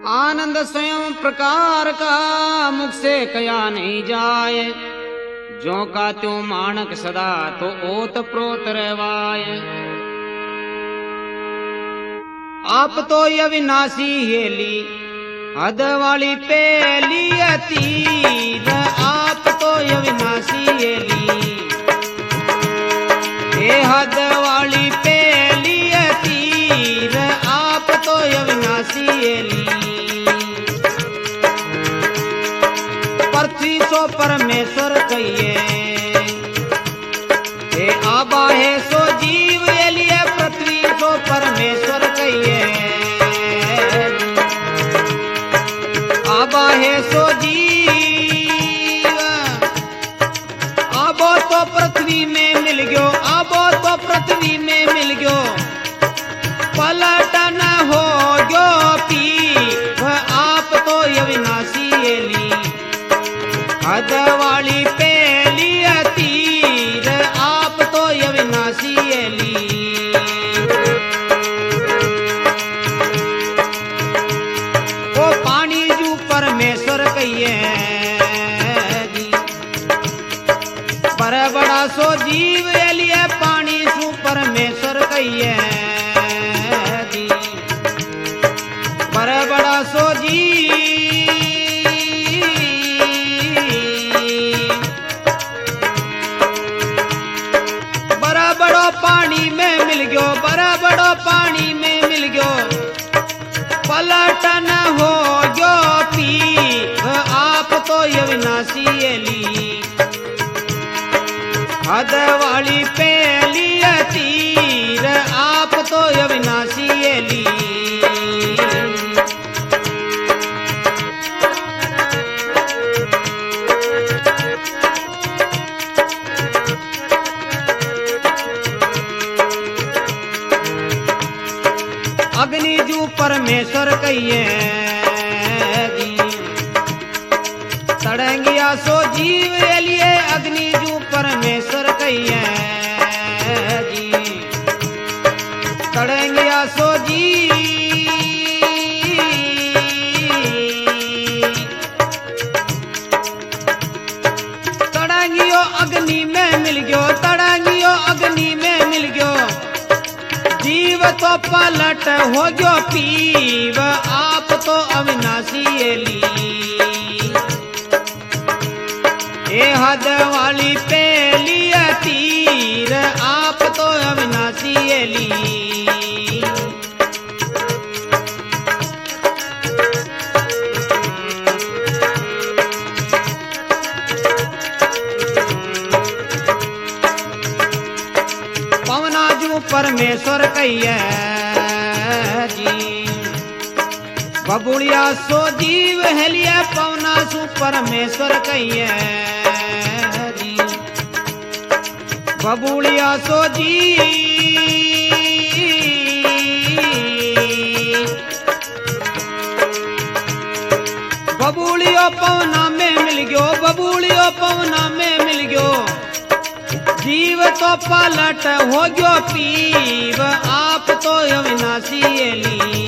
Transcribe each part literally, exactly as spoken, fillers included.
आनंद स्वयं प्रकार का मुख से कया नहीं जाए। जो का त्यों मानक सदा तो ओत प्रोत रहवाय। आप तो ये विनाशी हेली हद वाली पेली तीर। आप तो ये विनाशी हेली हे हद वाली पेली तीर। आप तो ये विनाशी हेली पृथ्वी सो परमेश्वर कहिए। हे आबा है सो जीव एलिए पृथ्वी सो परमेश्वर कहिए। आबा है सो जीव आबो तो पृथ्वी में मिल गयो। आबो तो पृथ्वी में मिल गयो पलटन हो गयो पी। आप तो अविनाशी एली हद वाली पेली तीर। आप तो अविनाशी एली ओ पानी जू परमेश्वर कहिए। पर बड़ा सो जीव एलिए पानी सू परमेश्वर कहिए। पर बड़ा सो जीव बड़ो पानी में मिल गयो। बड़ा बड़ो पानी में मिल गयो पलटन हो गयो पी। आप तो अविनाशी एली हद वाली पेली तीर। आप तो अविनाशी एली अग्नि जू परमेश्वर कहिए। तड़ंगिया सो जीव एलिए अग्नि जू परमेश्वर कहिए। तड़ंगिया सो जी तड़ंगियो अग्नि में मिल गयो। तड़ंगियो अग्नि में मिल गयो जीव तो पलट हो गयो पीव। आप तो अविनाशी एली हे हद वाली पेली तीर। आप तो अविनाशी एली पवना जू परमेश्वर कहिए। बबुड़िया सो जीव हेलिए पवना सु परमेश्वर कहिए। बबुड़िया सो जी बबुड़ियो पवना में मिल गयो। बबुड़ियो पवना में मिल गयो जीव तो पलट हो गयो पीव। आप तो अविनाशी एली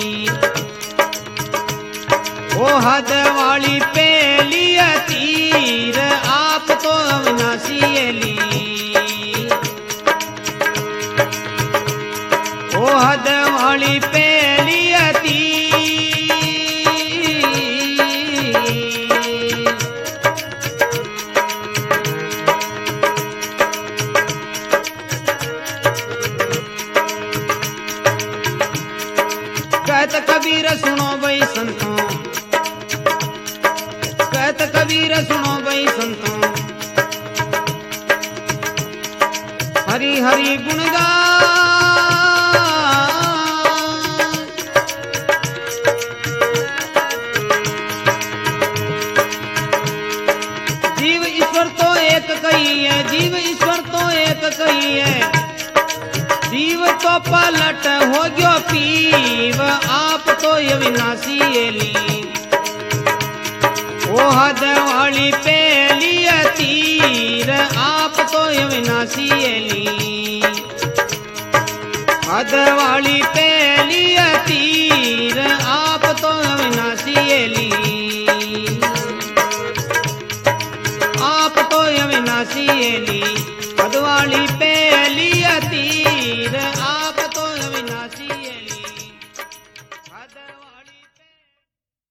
ओ हद वाली पेली तीर। आप तो अविनाशी एली ओ हद वाली पेली तीर। कहत कबीर सुनो भाई संतों। कहत कबीर सुनो भाई संतों। हरि हरि गुणगान जीव ईश्वर तो एक कही है। जीव ईश्वर तो एक कही है। जीव तो पलट हो गयो पीव। आप तो अविनाशी एली ओ हद वाली पेली तीर। आप तो अविनाशी एली हद वाली पेली तीर। आप तो रसियली पदवाली पे लिया तीर आ